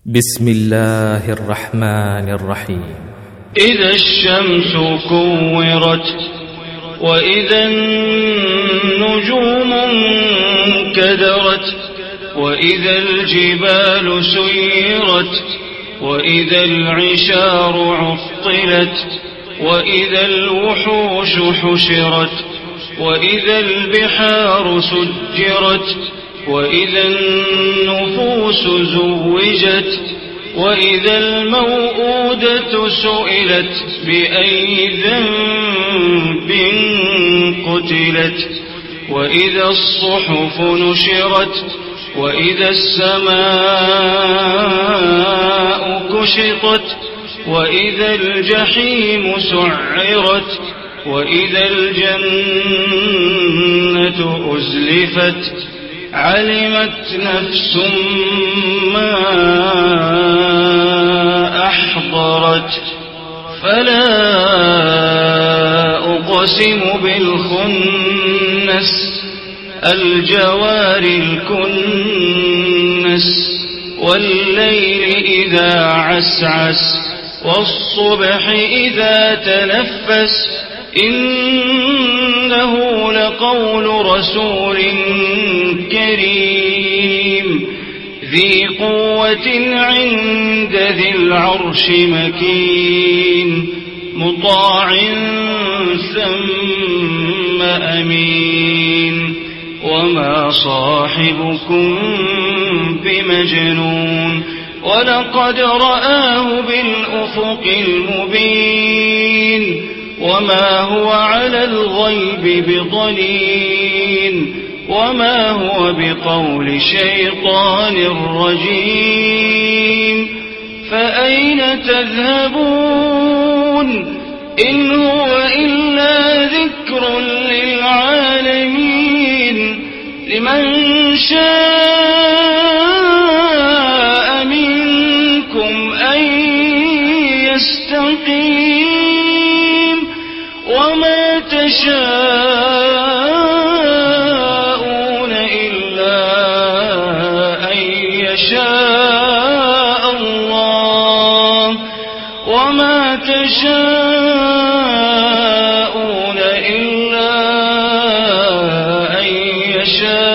بسم الله الرحمن الرحيم. إذا الشمس كورت وإذا النجوم انكدرت وإذا الجبال سيرت وإذا العشار عطلت وإذا الوحوش حشرت وإذا البحار سجرت وإذا النفوس زوجت وإذا الموءودة سئلت بأي ذنب قتلت وإذا الصحف نشرت وإذا السماء كشطت وإذا الجحيم سعرت وإذا الجنة أزلفت علمت نفس ما أحضرت فلا أقسم بالخنس الجوار الكنس والليل إذا عسعس والصبح إذا تنفس إنه لقول رسول كريم ذي قوة عند ذي العرش مكين مطاع ثم أمين وما صاحبكم بمجنون ولقد رآه بالأفق المبين وما هو على الغيب بضنين وما هو بقول شيطان رجيم فأين تذهبون إن هو إلا ذكر للعالمين لمن شاء منكم أن يستقيم وما تشاءون إلا أن يشاء الله وما تشاءون إلا أن يشاء